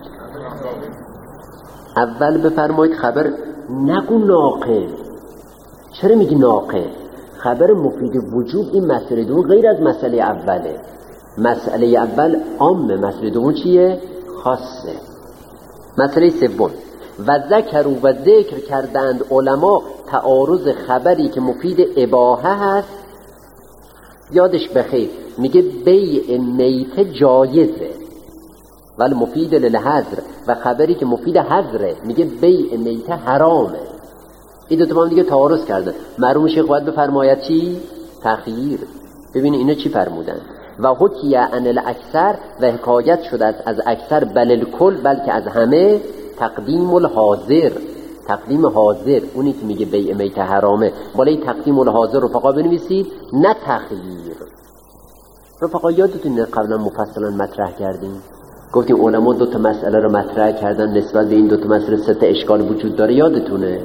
اول بفرمایید خبر، نگو ناقل. چرا میگی ناقل؟ خبر مفید وجوب این مسئله دوم غیر از مسئله اوله. مسئله اول عامه، مسئله دوم چیه؟ خاصه. مسئله سوم و ذکروا و ذکر کردند علما تعارض خبری که مفید اباحه هست. یادش بخیر میگه بیع میته جایزه ولی مفید للحظر، و خبری که مفید حظره میگه بیع میته حرامه. این دو تا با دیگه تعارض کرده. مرحوم شیخ باید بفرماید چی؟ تخییر. ببینید اینا چی فرمودن. و حکی عن الاکثر، و حکایت شده از اکثر، بل الکل، بلکه از همه، تقدیم الحاضر، تقدیم حاضر، اونی که میگه بیع میته حرامه. بالای تقدیم الحاضر رفقا بنویسید، نه تخییر. رفقا یادتونه قبلا مفصلا مطرح کردیم، گفتیم علما دو تا مسئله رو مطرح کردن، نسبت به این دو تا مسئله سه تا اشکال وجود داره، یادتونه؟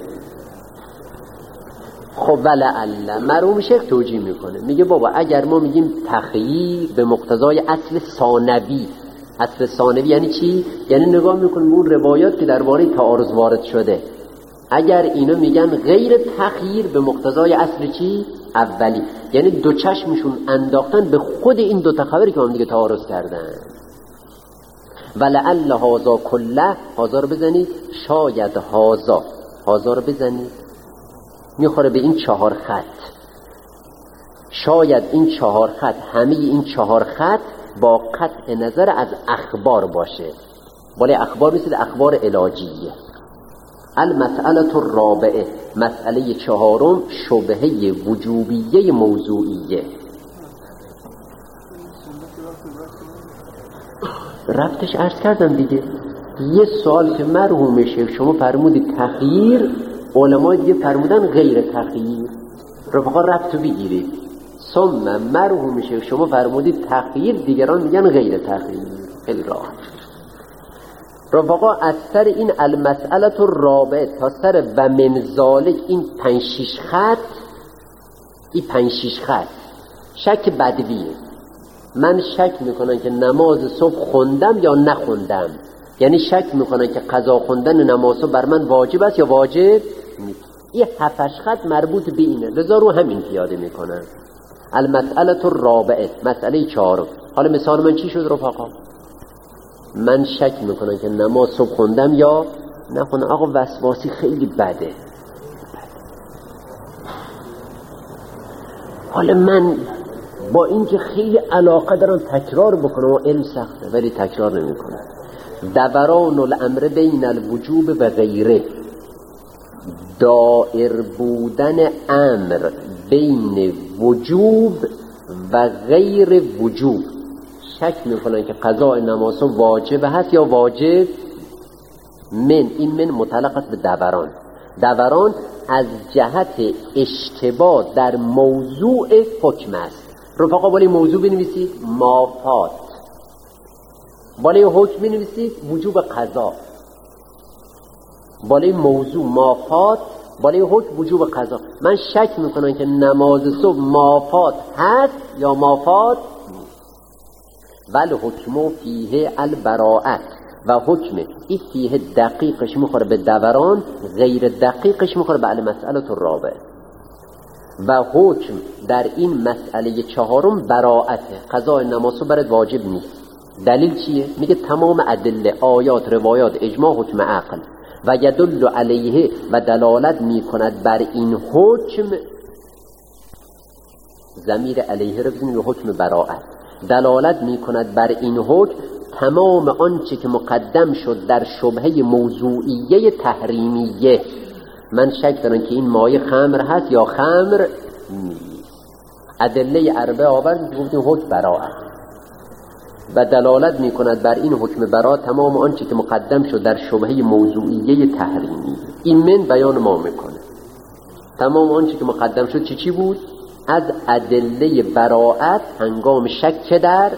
خب ولعل مرحوم شیخ توجیه میکنه، میگه بابا اگر ما میگیم تخییر به مقتضای اصل ثانوی، اصل ثانوی یعنی چی؟ یعنی نگاه میکنیم اون روایات که درباره تعارض وارد شده، اگر اینا میگن غیر تخییر به مقتضای اصل چی؟ اولی، یعنی دو چشمشون انداختن به خود این دو تا خبری که هم دیگه تعارض کردن. ولعل هازا کله، هازا رو بزنید، شاید هازا رو بزنید میخوره به این 4 خط، شاید این 4 خط، همه این 4 خط با قطع نظر از اخبار باشه. ولی اخبار مثل اخبار علاجیه. المسئله الرابعه، مسئله 4، شبهه وجوبیه موضوعیه. رفتش عرض کردم دیگه. یه سوال که مرحوم شیخ شما فرمودید تخییر، علماء دیگه فرمودن غیر تخییر، رفقا ربطو بگیرید. ثم مرحوم شیخ شما فرمودید تخییر، دیگران میگن غیر تخییر. خیلی راحت رفقا. از سر این المسئله الرابعه تا سر و من ذالک، این 5-6 خط، این 5-6 خط شک بدویه. من شک میکنم که نماز صبح خوندم یا نخوندم، یعنی شک میکنن که قضا خوندن نماز بر من واجب است یا واجب نیست. این 7 خط مربوط به اینه، لذا رو همین پیاده میکنن. المسئله الرابعه، مسئله 4. حالا مثال من چی شد رفقا؟ من شک میکنم که نماز صبح خوندم یا نخوندم. آقا وسواسی خیلی بده. حالا من با اینکه خیلی علاقه دارم تکرار بکنم و علم سخته ولی تکرار نمیکنم. دوران الامر بین الوجوب و غیره، دائر بودن امر بین وجوب و غیر وجوب. شک میکنن که قضاء نماز واجب هست یا واجب. این من متعلق است به دوران از جهت اشتباه در موضوع حکم است. رفقا بالای موضوع بنویسید مافات، بالای حکم بنویسید وجوب قضا. بالای موضوع مافات، بالای حکم وجوب قضا. من شک میکنم که نماز صبح مافات هست یا مافات نیست. ولی حکم فیه البراءت، و حکم این فیه دقیقش میخوره به دوران، غیر دقیقش میخوره به المسئله الرابعه. و حکم در این مسئله 4 براءته، قضاء نماز برات واجب نیست. دلیل چیه؟ میگه تمام ادله، آیات، روایات، اجماع، حکم عقل. و یدل علیه، و دلالت میکند بر این حکم، ضمیر علیه رو بزنید به حکم براءت، دلالت میکند بر این حکم تمام آنچه که مقدم شد در شبهه موضوعیه تحریمیه. من شک دارم که این مایه خمر هست یا خمر نیست. ادله اربعه آورد گفتیم حکم براءت، و دلالت میکند بر این حکم براءت تمام آنچه که مقدم شد در شبهه موضوعیه تحریمی. این من بیان ما میکنه تمام آنچه که مقدم شد چی بود؟ از ادله براءت هنگام شک در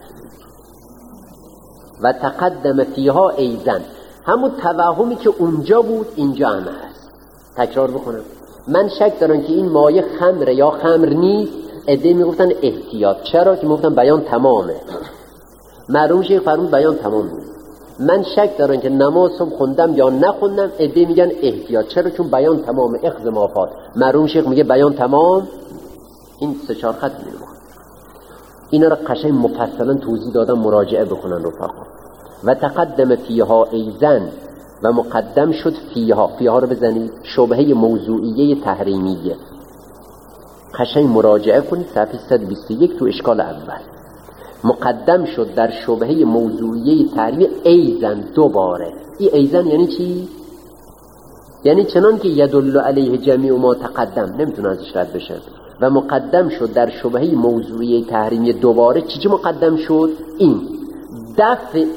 و تقدم فیها ایزن، همون توهمی که اونجا بود اینجا هم هست. تکرار بکنم، من شک دارم که این مایه خمره یا خمر نیست. عده میگفتن احتیاط. چرا؟ که میگفتن بیان تمامه. مرحوم شیخ فرمود بیان تمام نیست. من شک دارم که نماز صبح خوندم یا نخوندم. عده میگن احتیاط. چرا؟ چون بیان تمامه، اخذ مافات. مرحوم شیخ میگه بیان تمام. این 3-4 خط میگه. اینا را قشنگ مفصلا توضیح دادم، مراجعه بکنن رفقا. و تقدم فیها ایزن، و مقدم شد فیها رو بزنید، شبهه موضوعیه تحریمیه. قشنگ مراجعه کنید صفحه 121 تو اشکال اول. مقدم شد در شبهه موضوعیه تحریمی ایزن، دوباره. این ایزن یعنی چی؟ یعنی چنان که یدل علیه جمیع ما تقدم، نمیتونه ازش رد بشه. و مقدم شد در شبهه موضوعیه تحریمی دوباره. چی مقدم شد؟ این دفع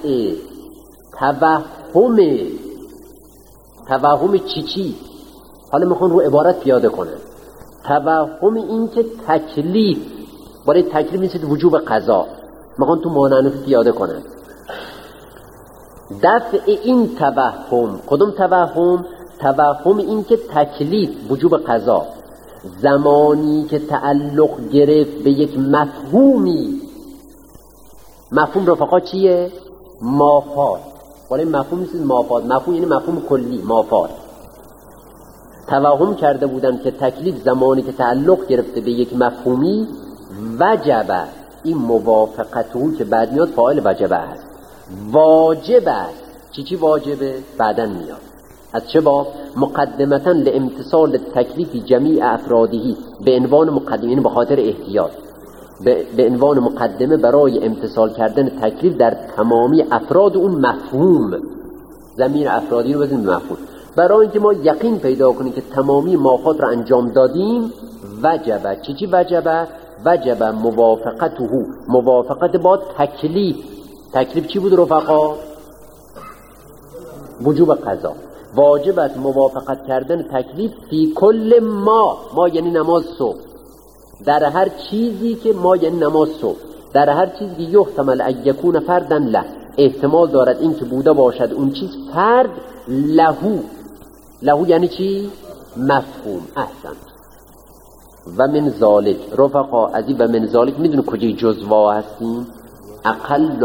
توهم چی؟ حالا میخوان رو عبارت پیاده کنن. توهم این که تکلیف، برای تکلیف نیست وجوب قضا، میخوان تو مانعنفی پیاده کنن. دفع این توهم، کدوم توهم؟ توهم این که تکلیف وجوب قضا زمانی که تعلق گرفت به یک مفهومی، مفهوم رفقا چیه؟ مافات. ولی مفهوم نیست مافات، مفهوم یعنی مفهوم کلی، مافات. توهم کرده بودن که تکلیف زمانی که تعلق گرفته به یک مفهومی وجبه، این موافقته که بعد میاد فاعل وجبه هست، واجب است. چی واجبه؟ بعداً میاد. از چه باب؟ مقدمتاً لامتصال تکلیف جمیع افرادهی، به عنوان مقدمه، یعنی به خاطر احتیاط، به عنوان مقدمه برای امتصال کردن تکلیف در تمامی افراد اون مفهوم. ضمیر افرادی رو بزنیم به مفهوم، برای اینکه ما یقین پیدا کنیم که تمامی مافات رو انجام دادیم. وجبه. چی وجبه؟ وجبه موافقته، موافقت با تکلیف. تکلیف چی بود رفقا؟ وجوب قضا. واجب است موافقت کردن تکلیف فی کل ما یعنی نماز صبح، در هر چیزی که ما یعنی نماز صبح، در هر چیزی که یحتمل ان یکون فردا له، احتمال دارد این که بوده باشد اون چیز فرد لهو یعنی چی؟ مفهوم. احسن. و من ذالک رفقا، از این و من ذالک میدونه کجای جزوا هستیم؟ اقل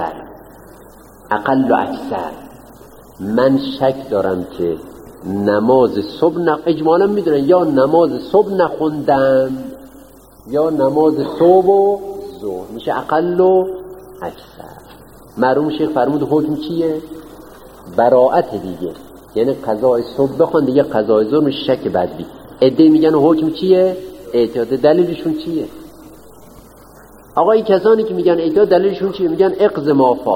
و اکثر. من شک دارم که نماز صبح اجمالا میدونن یا نماز صبح نخوندن یا نماز صبح و ظهر، میشه اقل و اکثر. مرحوم شیخ فرمود حکم چیه؟ براءت دیگه، یعنی قضای صبح بخوان دیگه قضای ظهر میشه شک بدبی. عده میگن حکم چیه؟ احتیاط. دلیلشون چیه؟ آقا این کسانی که میگن احتیاط دلیلشون چیه؟ میگن اقض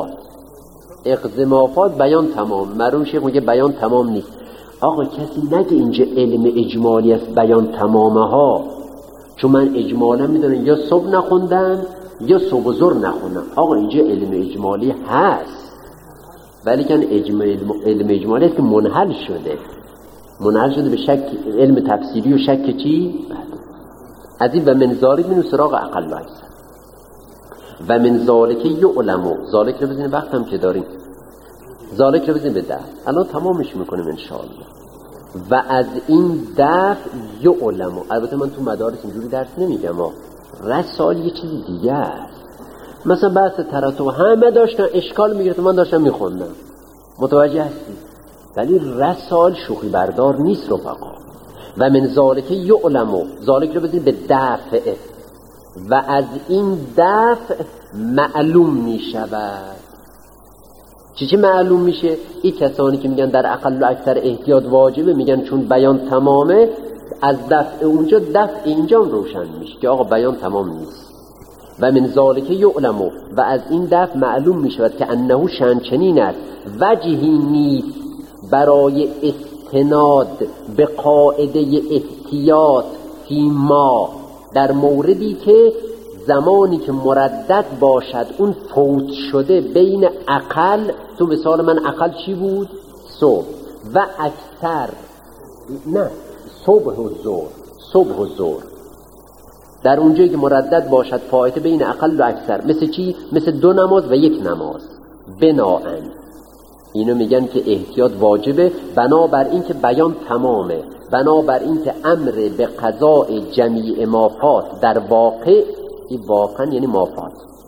مافات بیان تمام. مرحوم شیخ میگه بیان تمام نیست. آقا کسی نگه اینجا علم اجمالی است بیان تمامه ها، چون من اجمالا میدونم یا صبح نخوندن یا صبح و ظهر نخوندن. آقا اینجا علم اجمالی هست، ولی کن علم اجمالی است که منحل شده به شک علم تفسیری و شک چی؟ از این و من ذالک منو سراغ اقل و اکثر. و من ذالک یعلمو، ذالک رو بزنیم وقت هم که داریم، ذالک رو بزنیم به دفع، الان تمامش میکنیم انشاءالله. و از این دفع یعلمو، البته من تو مدارس اینجوری درس نمیگم، رسال یه چیز دیگه است. مثلا بحث تراتب همه داشتن اشکال میگرفت، من داشتم میخوندم، متوجه هستی؟ ولی رسال شوخی بردار نیست رفقا. و من ذالک یعلمو، ذالک رو بزنیم به دفع. و از این دفع معلوم می شود. چی معلوم میشه؟ این کسانی که میگن در اقل و اکثر احتیاط واجبه، میگن چون بیان تمامه، از دفع اونجا دفع اینجا روشن میشه که آقا بیان تمام نیست. و من ذالک یعلمو، و از این دفع معلوم می شود که انه شنچنین است، وجهی نیست برای استناد به قاعده احتیاط فی ما، در موردی که زمانی که مردد باشد اون فوت شده بین اقل، تو مثال من اقل چی بود؟ صبح، و اکثر نه صبح و ظهر، در اونجایی که مردد باشد فایته بین اقل و اکثر، مثل چی؟ مثل 2 نماز و 1 نماز. بناهن اینو میگن که احتیاط واجبه، بنابر این که بیان تمامه، بنابر این که امر به قضاء جمیع مافات در واقع، این واقعا یعنی مافات،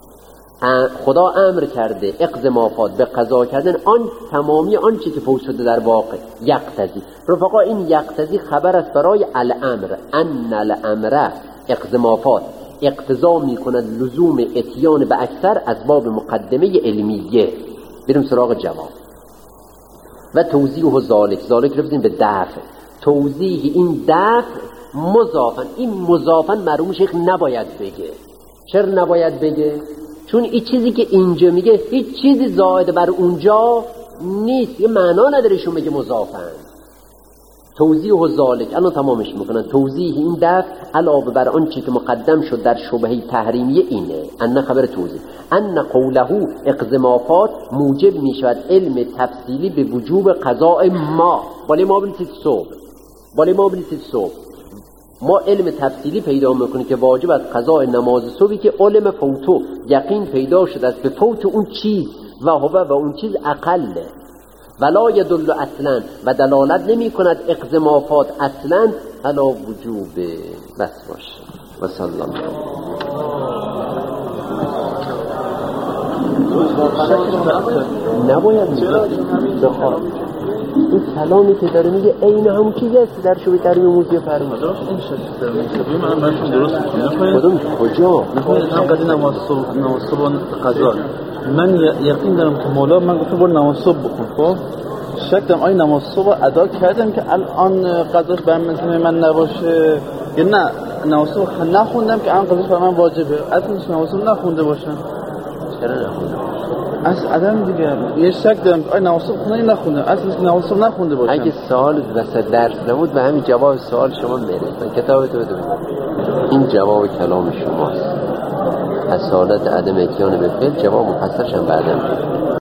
خدا امر کرده اقض مافات، به قضا کردن آن تمامی آنچه که فوت شده در واقع. یقتضی رفقا، این یقتضی خبر است برای الامر، ان الامر اقض مافات، اقتضا میکند لزوم اتیان به اکثر از باب مقدمه علمیه. بریم سراغ جواب. و توضیح ذالک رفتیم به دفع. توضیح این دفع این مضافن مرحوم شیخ نباید بگه. چرا نباید بگه؟ چون این چیزی که اینجا میگه هیچ چیزی زائد بر اونجا نیست، یه معنا نداره شون بگه مضافن. توضیح ذالک الان تمامش میکنن. توضیح این دفع علاوه بر آن چی که مقدم شد در شبهه تحریمیه اینه، ان خبر توضیح ان قوله اقزمافات موجب میشود علم تفصیلی به وجوب قضاء ما ما بنیسید صبح ما علم تفصیلی پیدا میکنیم که واجب از قضاء نماز صبحی که علم فوتو یقین پیدا شده است به فوت اون چیز و اون چیز اقله ولا یدل اصلا و دلالت نمی کند اقزمافات اصلا علا وجوب. بس باشه و صلی الله نباید بخواد این کلامی که داره میگه عین همون چیزی است در شبیه ترمیم موضوع فرمود. من براتون درست میکنم. کدوم کجا؟ نمیدونم هم قضیه نماز صبح قضا. من یقین دارم که مولا من گفتم برو نماز صبح بخون. خب شک دارم آیا نماز صبح ادا کردم که الان قضاش بر من نباشه یا نه نماز صبح نخوندم که الان قضاش بر من واجبه. اصلا نماز صبح نخونده باشم. چرا نخونده؟ از آدم دیگه یه شک دارم که نماز صبح خونه نخونده، اصلا نماز صبح نخونده باشم. اگه سوال وسط درس نبود به همین جواب سوال شما میرسن. کتابتو بده. این جواب کلام شماست. اصالت عدم اتیان به فعل جواب مفصلش هم بعدم